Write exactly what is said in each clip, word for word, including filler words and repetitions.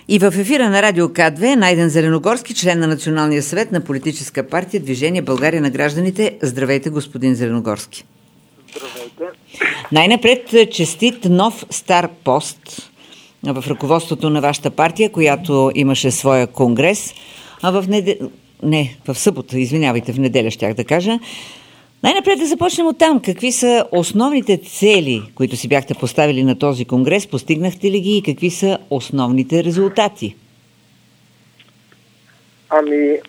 И в ефира на Радио К две Найден Зеленогорски, член на Националния съвет на политическа партия Движение България на гражданите. Здравейте, господин Зеленогорски. Здравейте. Най-напред честит нов стар пост в ръководството на вашата партия, която имаше своя конгрес. А в неделя... Не, в събота, извинявайте, в неделя щях да кажа. Най-напред да започнем от там. Какви са основните цели, които си бяхте поставили на този конгрес? Постигнахте ли ги и какви са основните резултати? Ами,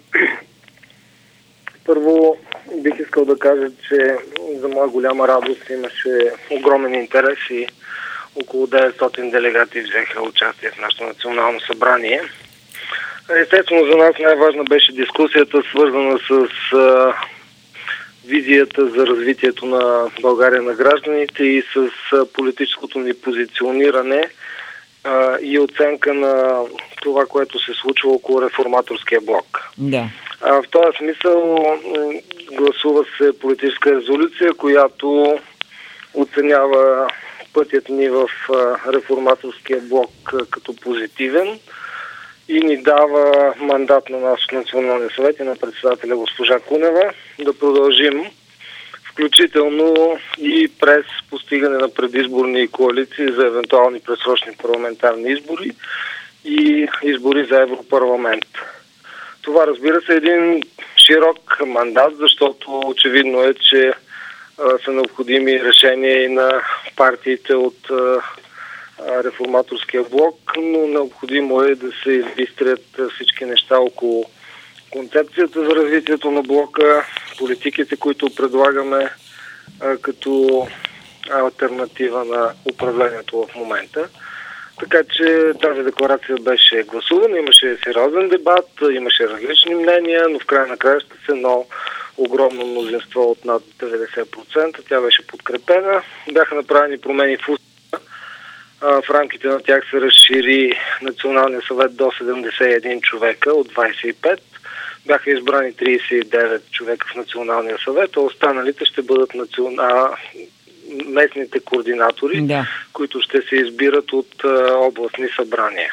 първо бих искал да кажа, че за моя голяма радост имаше огромен интерес и около деветстотин делегати взеха участие в нашето национално събрание. Естествено, за нас най-важна беше дискусията, свързана с а, визията за развитието на България на гражданите и с а, политическото ни позициониране а, и оценка на това, което се случва около реформаторския блок. Да. А, в този смисъл гласува се политическа резолюция, която оценява пътят ни в а, реформаторския блок а, като позитивен и ни дава мандат на нашия Националния съвет и на председателя госпожа Кунева да продължим, включително и през постигане на предизборни коалиции за евентуални предсрочни парламентарни избори и избори за Европарламент. Това, разбира се, е един широк мандат, защото очевидно е, че а, са необходими решения и на партиите от а, реформаторския блок, но необходимо е да се избистрят всички неща около концепцията за развитието на блока, политиките, които предлагаме а, като алтернатива на управлението в момента. Така че тази декларация беше гласувана, имаше сериозен дебат, имаше различни мнения, но в края на краищата с едно огромно мнозинство от над деветдесет процента. Тя беше подкрепена. Бяха направени промени в устава. В рамките на тях се разшири Националния съвет до седемдесет и един човека от двадесет и пет. Бяха избрани тридесет и девет човека в Националния съвет, а останалите ще бъдат национа... местните координатори, да, които ще се избират от а, областни събрания.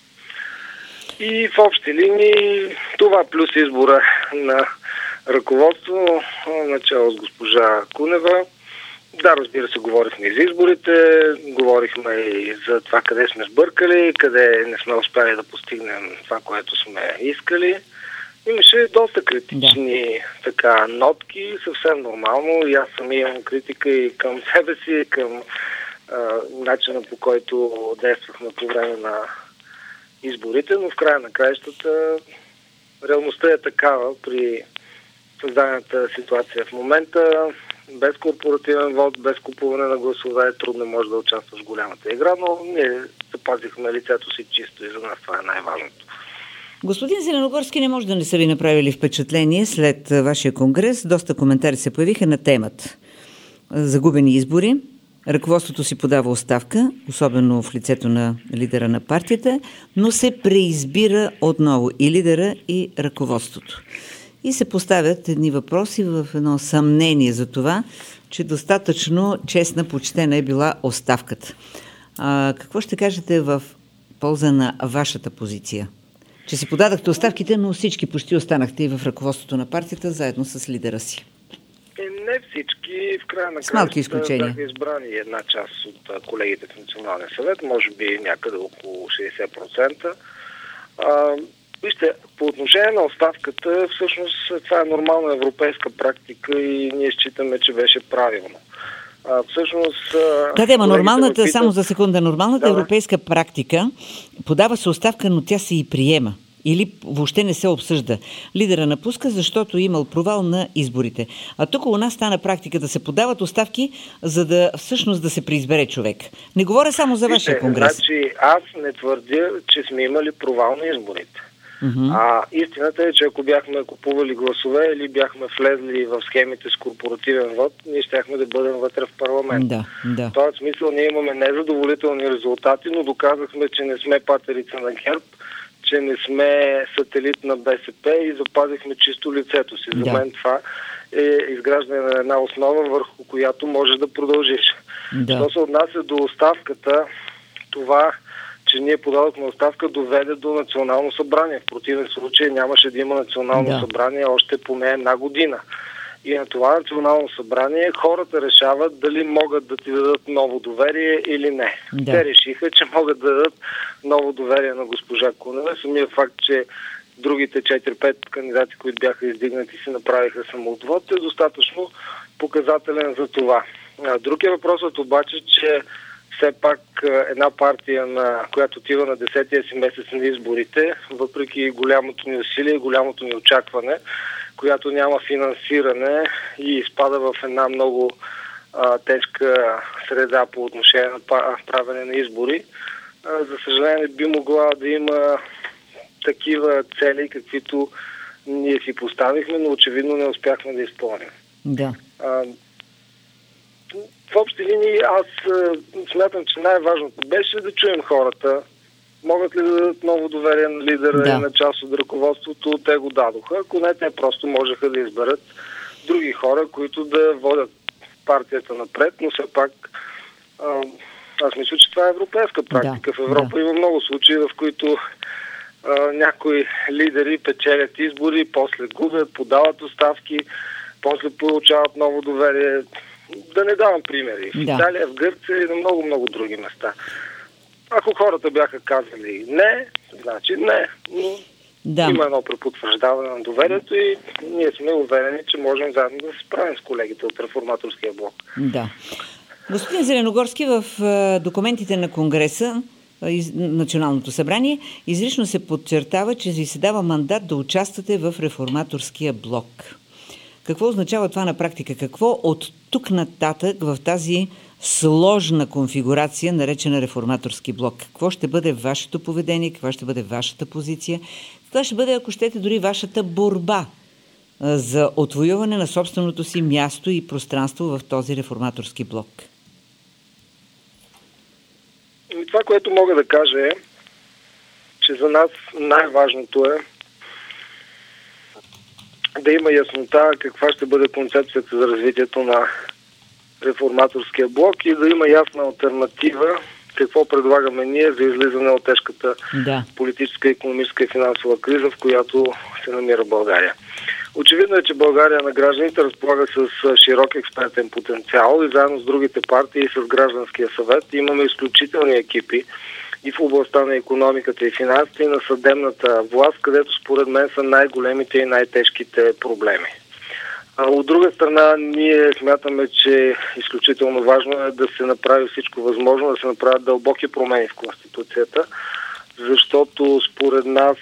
И в общи линии това плюс избора на ръководство, начало с госпожа Кунева. Да, разбира се, говорихме и за изборите, говорихме и за това къде сме сбъркали, къде не сме успяли да постигнем това, което сме искали. Имаше доста критични да. така нотки, съвсем нормално. И аз сами имам критика и към себе си, и към а, начина, по който действахме по време на изборите, но в края на краищата реалността е такава при създадената ситуация в момента. Без корпоративен вод, без купуване на гласове, трудно може да участваш в голямата игра, но ние запазихме лицето си чисто и за нас това е най-важното. Господин Зеленогорски, не може да не са ви направили впечатление след вашия конгрес. Доста коментари се появиха на темата. Загубени избори, ръководството си подава оставка, особено в лицето на лидера на партията, но се преизбира отново и лидера, и ръководството. И се поставят едни въпроси в едно съмнение за това, че достатъчно честна, почтена е била оставката. А, какво ще кажете в полза на вашата позиция? Че си подадахте оставките, но всички почти останахте и в ръководството на партията, заедно с лидера си. Е, не всички, в края на с малки изключения. Бяха избрани една част от колегите в Националния съвет, може би някъде около шейсет процента. А, Вижте, по отношение на оставката, всъщност това е нормална европейска практика и ние считаме, че беше правилно. А, всъщност... Да, да, ма нормалната, питат... само за секунда, нормалната да, европейска практика подава се оставка, но тя се и приема. Или въобще не се обсъжда. Лидера напуска, защото имал провал на изборите. А тук у нас стана практика да се подават оставки, за да всъщност да се преизбере човек. Не говоря само за вашия конгрес. Значи, аз не твърдя, че сме имали провал на изборите. Uh-huh. А истината е, че ако бяхме купували гласове или бяхме влезли в схемите с корпоративен вод, ние щяхме да бъдем вътре в парламент. Да, да. В този смисъл ние имаме незадоволителни резултати, но доказахме, че не сме патерица на ГЕРБ, че не сме сателит на БСП и запазихме чисто лицето си. Да. За мен това е изграждане на една основа, върху която можеш да продължиш. Да. Що се отнася до оставката, това, че че ние подадохме оставка, доведе до национално събрание. В противен случай нямаше да има национално да. събрание още поне една година. И на това национално събрание хората решават дали могат да ти дадат ново доверие или не. Да. Те решиха, че могат да дадат ново доверие на госпожа Кунева. Самия факт, че другите четири-пет кандидати, които бяха издигнати, си направиха самоотвод, е достатъчно показателен за това. Другия въпросът обаче, че все пак една партия, на която отива на десетия си месец на изборите, въпреки голямото ни усилие и голямото ни очакване, която няма финансиране и изпада в една много а, тежка среда по отношение на правене на избори, а, за съжаление би могла да има такива цели, каквито ние си поставихме, но очевидно не успяхме да изпълним. Да. А, в общи линии аз а, смятам, че най-важното беше да чуем хората. Могат ли да дадат ново доверие на лидера да. и на част от ръководството? Те го дадоха. Ако не, те просто можеха да изберат други хора, които да водят партията напред, но все пак а, аз мисля, че това е европейска практика. Да. В Европа да. има много случаи, в които а, някои лидери печелят избори, после губят, подават оставки, после получават ново доверие. Да не давам примери. В да. Италия, в Гърция и на много-много други места. Ако хората бяха казали не, значи не, но да. има едно препотвърждаване на доверието и ние сме уверени, че можем заедно да се справим с колегите от Реформаторския блок. Да. Господин Зеленогорски, в документите на Конгреса, Националното събрание, изрично се подчертава, че ви се дава мандат да участвате в Реформаторския блок. Какво означава това на практика? Какво от тук нататък в тази сложна конфигурация, наречена Реформаторски блок? Какво ще бъде вашето поведение, каква ще бъде вашата позиция, каква ще бъде, ако щете, дори вашата борба за отвоюване на собственото си място и пространство в този Реформаторски блок? Това, което мога да кажа е, че за нас най-важното е да има яснота каква ще бъде концепцията за развитието на Реформаторския блок и да има ясна алтернатива какво предлагаме ние за излизане от тежката да. политическа, икономическа и финансова криза, в която се намира България. Очевидно е, че България на гражданите разполага с широк експертен потенциал и заедно с другите партии и с Гражданския съвет имаме изключителни екипи и в областта на икономиката и финансите и на съдебната власт, където според мен са най-големите и най-тежките проблеми. А от друга страна, ние смятаме, че изключително важно е да се направи всичко възможно, да се направят дълбоки промени в Конституцията, защото според нас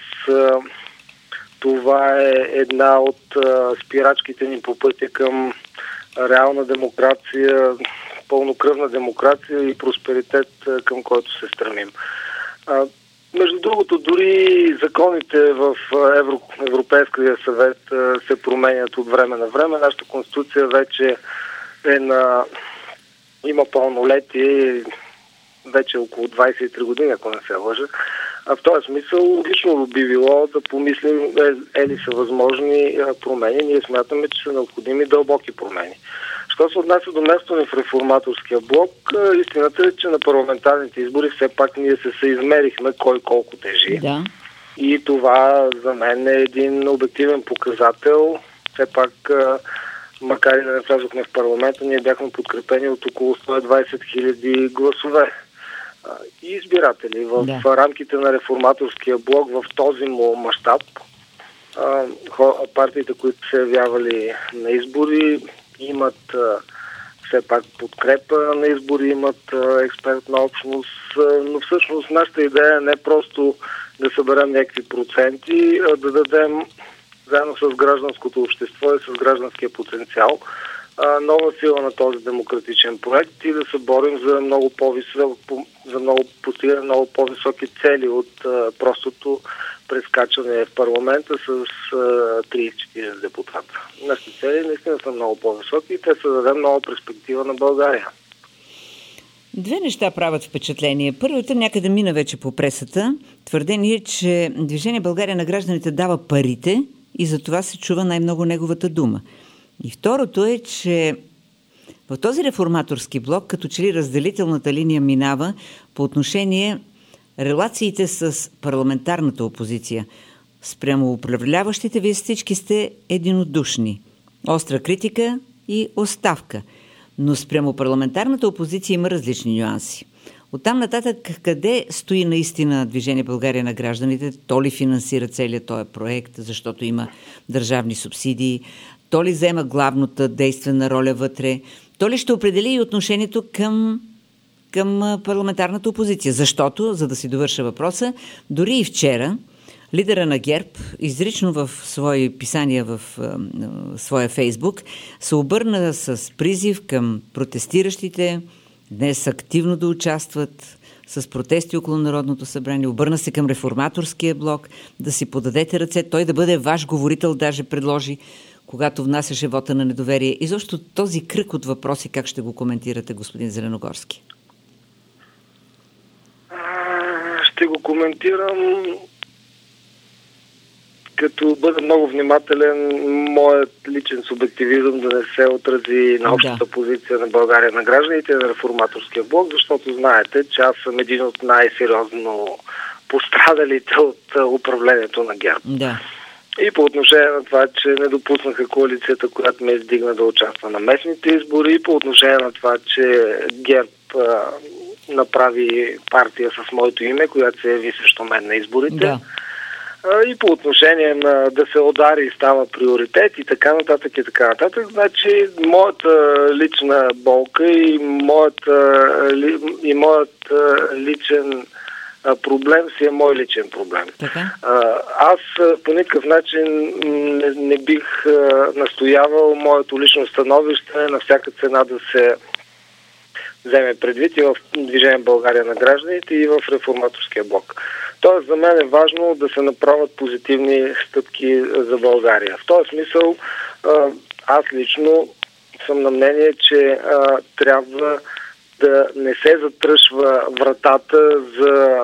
това е една от спирачките ни по пътя към реална демокрация, пълнокръвна демокрация и просперитет, към който се стремим. Между другото, дори законите в Евро... Европейския съвет се променят от време на време. Нашата конституция вече е на... има пълнолетие, вече около двайсет и три години, ако не се лъжа. А в този смисъл логично би било да помислим е, е ли са възможни промени. Ние смятаме, че са необходими дълбоки промени. Що се отнася до място ни в Реформаторския блок, истината е, че на парламентарните избори все пак ние се съизмерихме кой колко тежи. Да. И това за мен е един обективен показател. Все пак, макар и да не влязохме в парламента, ние бяхме подкрепени от около сто и двайсет хиляди гласове и избиратели. В да. рамките на Реформаторския блок в този му мащаб, партиите, които се явявали на избори, имат а, все пак подкрепа на избори, имат а, експертна общност, а, но всъщност нашата идея не е просто да съберем някакви проценти, а да дадем заедно с гражданското общество и с гражданския потенциал а, нова сила на този демократичен проект и да се борим за много по-висок, за много постигане много по-високи цели от а, простото прескачане в парламента с трийсет-четирийсет депутата. Нашите цели наистина са много по-високи и те са дадем нова перспектива на България. Две неща правят впечатление. Първата някъде мина вече по пресата. Твърдение, че Движение България на гражданите дава парите и за това се чува най-много неговата дума. И второто е, че в този Реформаторски блок, като че ли разделителната линия минава по отношение Релациите с парламентарната опозиция. Спрямо управляващите, вие всички сте единодушни. Остра критика и оставка. Но спрямо парламентарната опозиция има различни нюанси. Оттам нататък, къде стои наистина Движение България на гражданите? То ли финансира целият този проект, защото има държавни субсидии? То ли взема главната действена роля вътре? То ли ще определи и отношението към, към парламентарната опозиция? Защото, за да си довърша въпроса, дори и вчера лидера на ГЕРБ изрично в свои писания в а, своя Фейсбук се обърна с призив към протестиращите днес активно да участват с протести около Народното събрание. Обърна се към реформаторския блок, да си подадете ръце, той да бъде ваш говорител, даже предложи, когато внасяше вота на недоверие. И защо този кръг от въпроси, как ще го коментирате, господин Зеленогорски? Ще го коментирам като бъда много внимателен, моят личен субективизъм да не се отрази на общата да. позиция на България на гражданите и на реформаторския блок, защото знаете, че аз съм един от най-сериозно пострадалите от управлението на ГЕРБ. Да. И по отношение на това, че не допуснаха коалицията, която ме издигна да участва на местните избори, и по отношение на това, че ГЕРБ а, направи партия с моето име, която се яви срещу мен на изборите. Да. И по отношение на да се удари и става приоритет и така нататък и така нататък. Значи, моята лична болка и моята, и моят личен проблем си е мой личен проблем. Така? Аз по никакъв начин не, не бих настоявал моето лично становище на всяка цена да се вземе предвид и в Движение България на гражданите и в реформаторския блок. Тоест, за мен е важно да се направят позитивни стъпки за България. В този смисъл, аз лично съм на мнение, че а, трябва да не се затръшва вратата за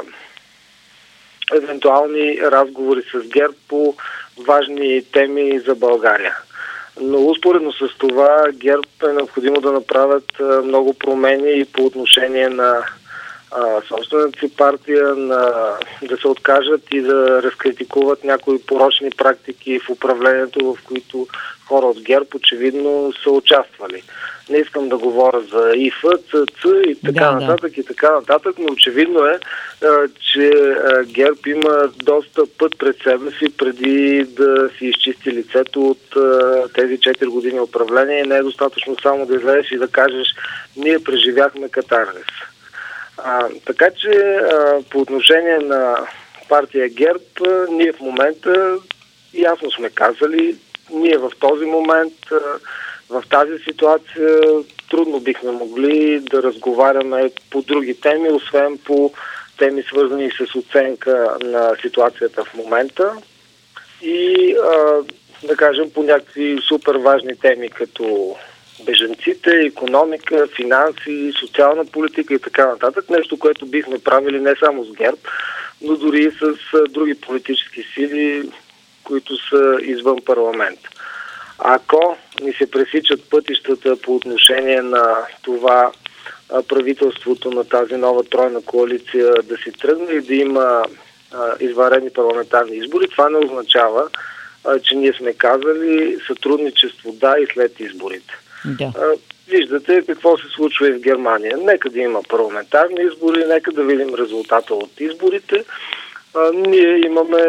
евентуални разговори с ГЕРБ по важни теми за България. Но успоредно с това ГЕРБ е необходимо да направят много промени и по отношение на а, собствената си партия, на, да се откажат и да разкритикуват някои порочни практики в управлението, в които хора от ГЕРБ очевидно са участвали. Не искам да говоря за ИФ, ЦЦ и така да, нататък да. и така нататък, но очевидно е, а, че а, ГЕРБ има доста път пред себе си преди да си изчисти лицето от а, тези четири години управление. Не е достатъчно само да излезеш и да кажеш: ние преживяхме катарзис. А, така че а, по отношение на партия ГЕРБ, а, ние в момента ясно сме казали, ние в този момент, а, в тази ситуация трудно бихме могли да разговаряме по други теми, освен по теми свързани с оценка на ситуацията в момента и а, да кажем по някакви супер важни теми, като бежанците, икономика, финанси, социална политика и така нататък. Нещо, което бихме правили не само с ГЕРБ, но дори и с други политически сили, които са извън парламент. Ако ни се пресичат пътищата по отношение на това правителството на тази нова тройна коалиция да си тръгне и да има извънредни парламентарни избори, това не означава, че ние сме казали сътрудничество да и след изборите. Да. Виждате какво се случва и в Германия. Нека да има парламентарни избори, нека да видим резултата от изборите. А, ние имаме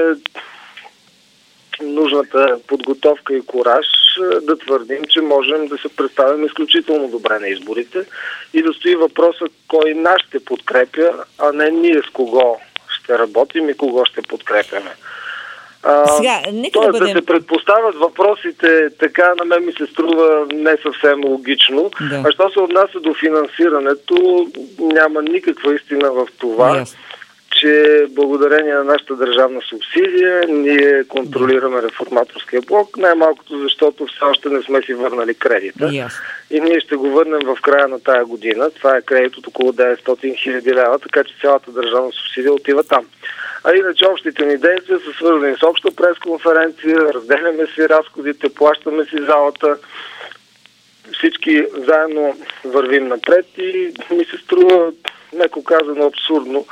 нужната подготовка и кураж да твърдим, че можем да се представим изключително добре на изборите и да стои въпроса кой нас ще подкрепя, а не ние с кого ще работим и кого ще подкрепяме. А, Сега, нека тоест да, бъдем... да се предпоставят въпросите, така на мен ми се струва не съвсем логично. Да. А що се отнася до финансирането, няма никаква истина в това, yes. че благодарение на нашата държавна субсидия ние контролираме реформаторския блок, най-малкото защото все още не сме си върнали кредита. Yes. И ние ще го върнем в края на тая година. Това е кредит от около деветстотин хиляди лева, така че цялата държавна субсидия отива там. А иначе общите ни действия са свързани с обща пресконференция, разделяме си разходите, плащаме си залата, всички заедно вървим напред и ми се струва, меко казано, абсурдно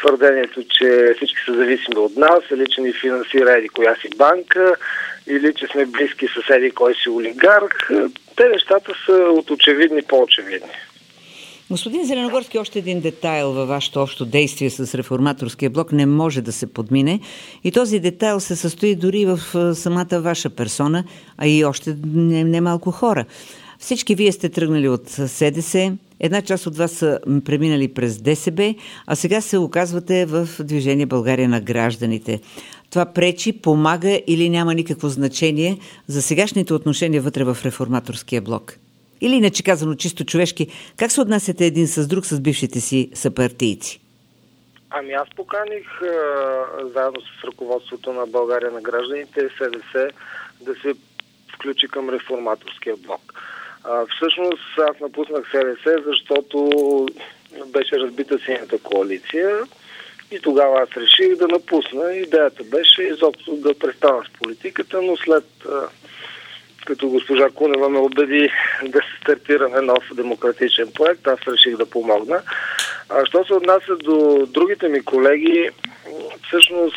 твърдението, че всички са зависими от нас, или че ни финансира еди коя си банка, или че сме близки с еди кой си олигарх. Те нещата са от очевидни по-очевидни. Господин Зеленогорски, още един детайл във вашето общо действие с Реформаторския блок не може да се подмине. И този детайл се състои дори в самата ваша персона, а и още немалко не хора. Всички вие сте тръгнали от СДС, една част от вас са преминали през ДСБ, а сега се оказвате в Движение България на гражданите. Това пречи, помага или няма никакво значение за сегашните отношения вътре в Реформаторския блок? Или иначе казано чисто човешки, как се отнасяте един с друг с бившите си съпартийци? Ами аз поканих а, заедно с ръководството на България на гражданите СДС да се включи към Реформаторския блок. А, всъщност аз напуснах СДС, защото беше разбита синята коалиция и тогава аз реших да напусна. Идеята беше изобщо да престана с политиката, но след а, като госпожа Кунева ме убеди да се стартираме нов демократичен проект, аз реших да помогна. А що се отнася до другите ми колеги, всъщност,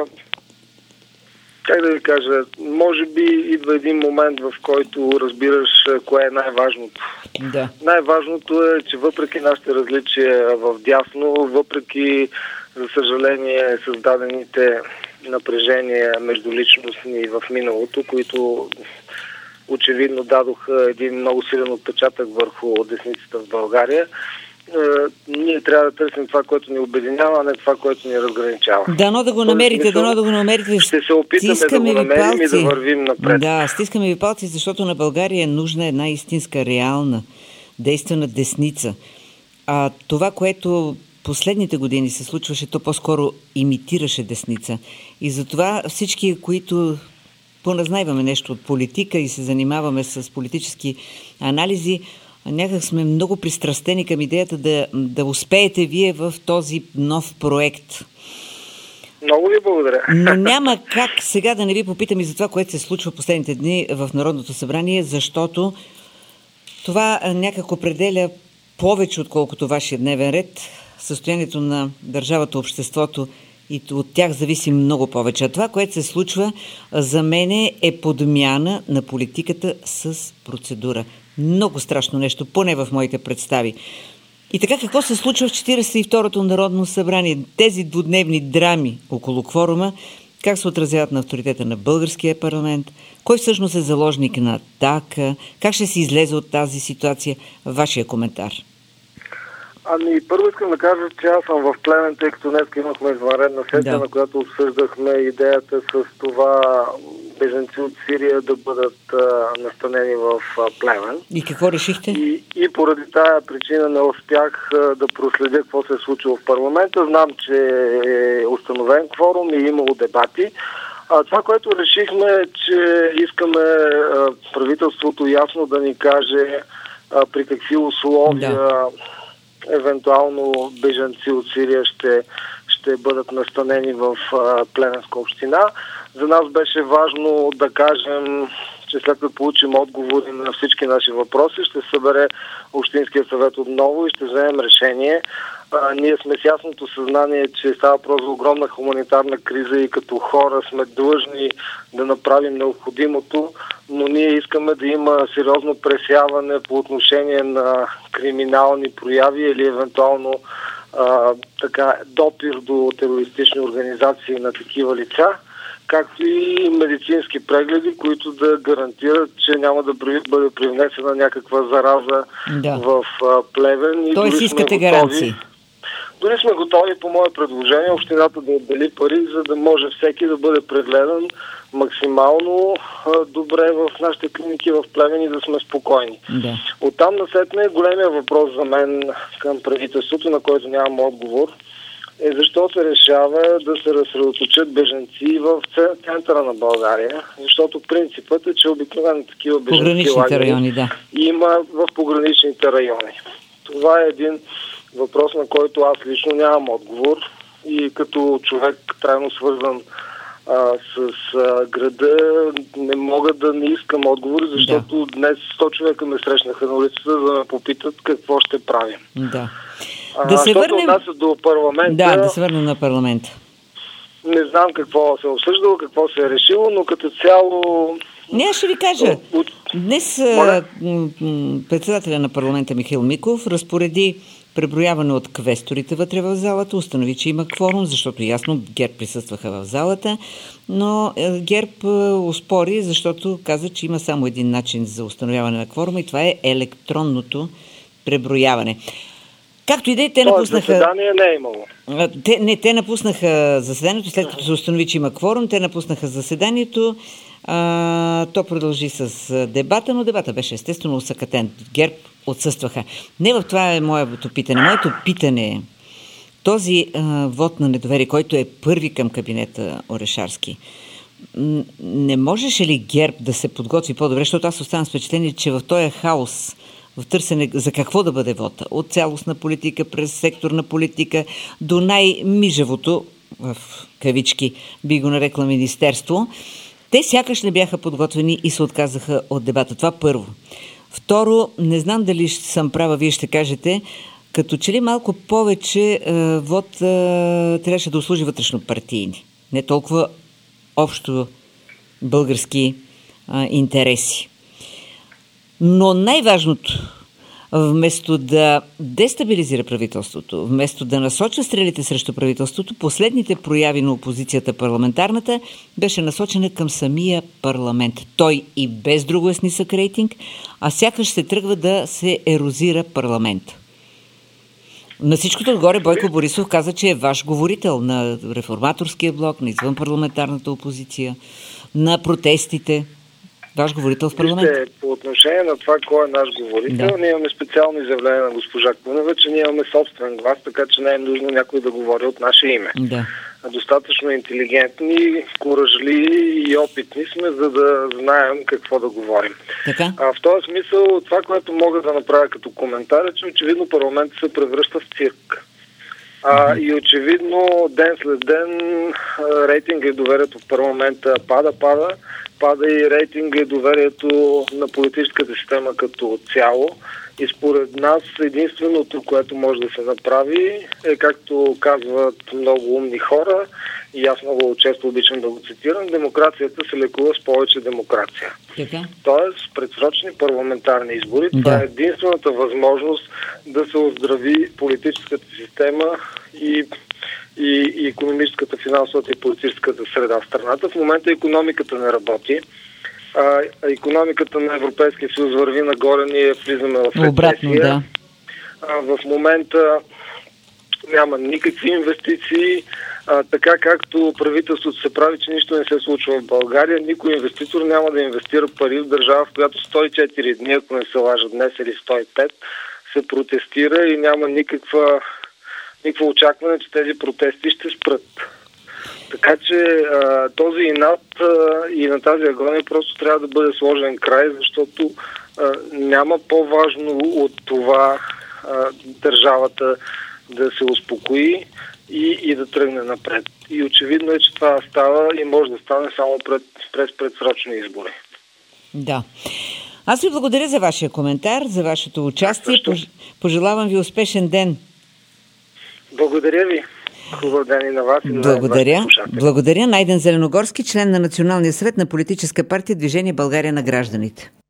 как да ви кажа, може би идва един момент, в който разбираш кое е най-важното. Да. Най-важното е, че въпреки нашите различия в дясно, въпреки, за съжаление, създадените напрежения междуличностни в миналото, които очевидно дадоха един много силен отпечатък върху десницата в България. Е, ние трябва да търсим това, което ни обединява, а не това, което ни разграничава. Дано да го намерите, дано да го намерите. Ще се опитаме стискаме да го намерим и да вървим напред. Да, стискаме ви палци, защото на България е нужна една истинска, реална, действена десница. А това, което последните години се случваше, то по-скоро имитираше десница. И затова всички, които поназнайваме нещо от политика и се занимаваме с политически анализи, някак сме много пристрастени към идеята да, да успеете вие в този нов проект. Много ви благодаря. Но няма как сега да не ви попитам и за това, което се случва последните дни в Народното събрание, защото това някак определя повече, отколкото вашия дневен ред, състоянието на държавата, обществото, и от тях зависи много повече. А това, което се случва, за мене е подмяна на политиката с процедура. Много страшно нещо, поне в моите представи. И така, какво се случва в четиридесет и второто Народно събрание? Тези двудневни драми около кворума, как се отразяват на авторитета на българския парламент? Кой всъщност е заложник на атака? Как ще се излезе от тази ситуация? Вашия коментар. Ами, първо искам да кажа, че аз съм в Плевен, тъй като днес имахме извънредна сесия, да. на която обсъждахме идеята с това бежанци от Сирия да бъдат а, настанени в а, Плевен. И какво решихте? И, и поради тая причина не успях а, да проследя какво се е случило в парламента. Знам, че е установен кворум и имало дебати. А, това, което решихме, е, че искаме а, правителството ясно да ни каже а, при какви условия да. евентуално бежанци от Сирия ще, ще бъдат настанени в а, Плевенска община. За нас беше важно да кажем, че след като получим отговори на всички наши въпроси, ще събере Общинския съвет отново и ще вземем решение. А, ние сме с ясното съзнание, че става просто огромна хуманитарна криза и като хора сме длъжни да направим необходимото, но ние искаме да има сериозно пресяване по отношение на криминални прояви или евентуално а, така, допир до терористични организации на такива лица, както и медицински прегледи, които да гарантират, че няма да бъде привнесена някаква зараза да. в а, Плевен. Тоест искате гаранции? Дори сме готови по мое предложение общината да отдели пари, за да може всеки да бъде прегледан максимално а, добре в нашите клиники в Плевен и да сме спокойни. Да. Оттам насетне големия въпрос за мен към правителството, на който нямам отговор, е защо се решава да се разсредоточат бежанци в центъра на България, защото принципът е, че обикновено такива бежанци райони, да. има в пограничните райони. Това е един въпрос, на който аз лично нямам отговор и като човек трайно свързан а, с а, града не мога да не искам отговори, защото да. Днес сто човека ме срещнаха на улицата, за да ме попитат какво ще правим. Да. Да се върнем... до парламента... Да, да се върнем на парламента. Не знам какво се е обсъждало, какво се е решило, но като цяло... Не, ще ви кажа. Днес Моля? председателя на парламента Михаил Миков разпореди преброяване от квесторите вътре в залата, установи, че има кворум, защото ясно ГЕРБ присъстваха в залата, но ГЕРБ оспори, защото каза, че има само един начин за установяване на кворума и това е електронното преброяване. Както и да е, те напуснаха... заседание не е имало. Те, не, те напуснаха заседанието, след като се установи, че има кворум, те напуснаха заседанието. А, то продължи с дебата, но дебата беше естествено усъкатен. ГЕРБ отсъстваха. Не в това е моето питане. Моето питане е този а, вод на недоверие, който е първи към кабинета Орешарски. Не можеше ли ГЕРБ да се подготви по-добре, защото аз оставам с впечатление, че в този хаос, в търсене за какво да бъде вода, от цялостна политика през секторна политика до най-мижавото, в кавички би го нарекла министерство, те сякаш не бяха подготвени и се отказаха от дебата. Това първо. Второ, не знам дали съм права, вие ще кажете, като че ли малко повече е, вод е, трябваше да услужи вътрешно партийни, не толкова общо български е, интереси. Но най-важното, вместо да дестабилизира правителството, вместо да насочва стрелите срещу правителството, последните прояви на опозицията парламентарната беше насочена към самия парламент. Той и без друго е с нисък рейтинг, а сякаш се тръгва да се ерозира парламент. На всичкото отгоре Бойко Борисов каза, че е ваш говорител на реформаторския блок, на извънпарламентарната опозиция, на протестите. Ваш говорител в парламент? Вижте, по отношение на това, кой е наш говорител, да. Ние имаме специално изявление на госпожа Кунева, че ние имаме собствен глас, така че не е нужно някой да говори от наше име. Да. Достатъчно интелигентни, куражли и опитни сме, за да знаем какво да говорим. Така? А, в този смисъл, това, което мога да направя като коментар, е, че очевидно парламентът се превръща в цирк. А, и очевидно ден след ден рейтинга и доверието в парламента пада, пада, пада и рейтинга и доверието на политическата система като цяло. И според нас единственото, което може да се направи е, както казват много умни хора, и аз много често обичам да го цитирам, демокрацията се лекува с повече демокрация. Така? Тоест, предсрочни парламентарни избори, да. Това е единствената възможност да се оздрави политическата система и, и, и икономическата, финансовата и политическата среда в страната. В момента икономиката не работи. А, икономиката на Европейския съюз върви нагоре, ние влизаме в рецесия. Обратно, да. А, в момента няма никакви инвестиции. А, така както правителството се прави, че нищо не се случва в България, никой инвеститор няма да инвестира пари в държава, в която сто и четири дни, ако не се лажа днес, или сто и пет, се протестира и няма никаква, никакво очакване, че тези протести ще спрат. Така че а, този инат а, и на тази агония просто трябва да бъде сложен край, защото а, няма по-важно от това а, държавата да се успокои и, и да тръгне напред. И очевидно е, че това става и може да стане само пред, през предсрочни избори. Да. Аз ви благодаря за вашия коментар, за вашето участие. Пож... Пожелавам ви успешен ден. Благодаря ви. Хубав ден и на вас. И на Благодаря. Благодаря. Найден Зеленогорски, член на Националния съвет на политическа партия Движение България на гражданите.